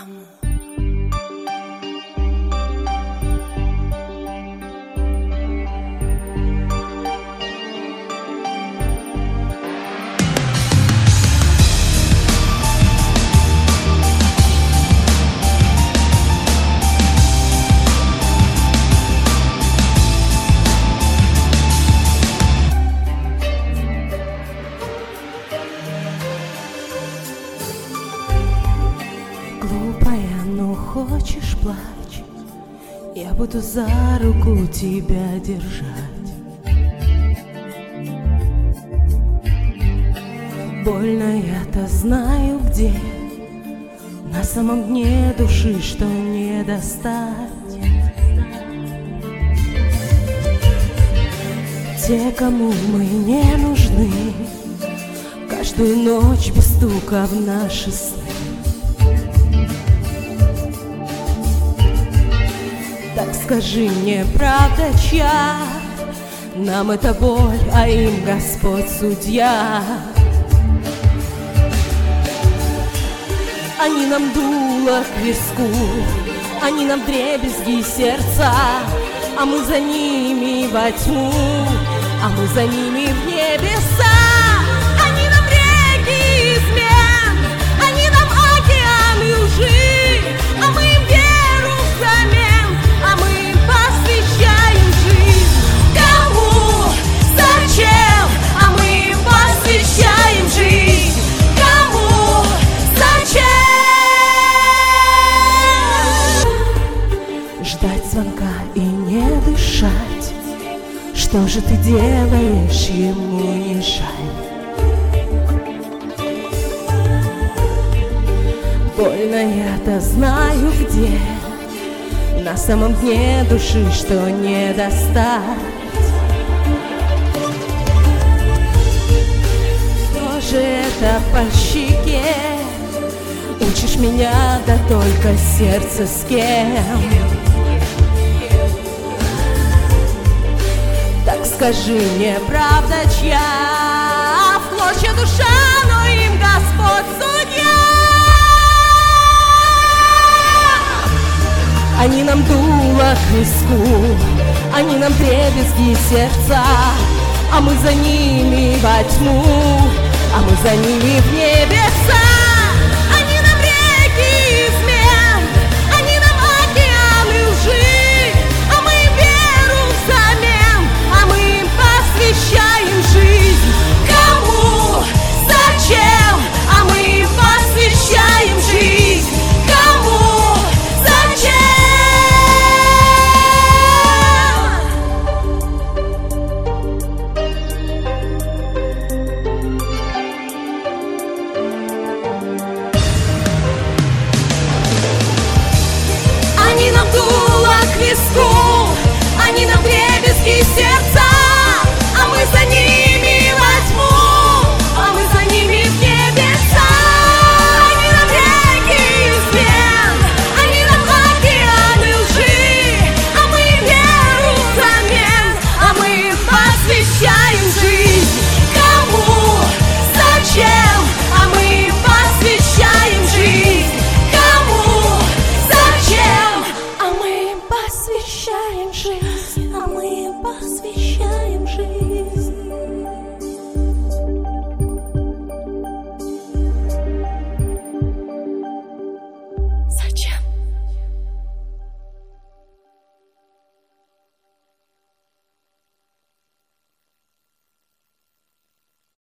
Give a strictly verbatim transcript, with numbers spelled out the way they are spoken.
Кому? Глупая, но хочешь плачь, я буду за руку тебя держать. Больно, я-то знаю где, на самом дне души, что не достать. Те, кому мы не нужны, каждую ночь без стука в наши сны. Так скажи мне, правда чья? Нам это боль, а им Господь судья. Они нам дуло к виску, они нам вдребезги сердца, а мы за ними во тьму, а мы за ними в небеса. Они нам реки измен, они нам океаны лжи, а мы им веру взамен, а мы им посвящаем жизнь. Кому? Зачем? А мы им посвящаем жизнь. Кому? Зачем? Ждать звонка и не дышать. Что же ты делаешь, ему не жаль? Больно, я-то знаю где, на самом дне души, что не достать. Что же это по щеке? Учишь меня, да только сердце с кем? Так скажи мне, правда чья? В клочья душа, но им Господь судья. Они нам дуло к виску, они нам вдребезги сердца, а мы за ними во тьму, а мы за ними в небеса. Они нам реки измен, они нам океаны лжи, а мы им веру взамен, а мы им посвящаем жизнь. Кому? Зачем? А мы им посвящаем жизнь. Кому? Зачем? Они нам дуло к виску, они нам вдребезги сердца,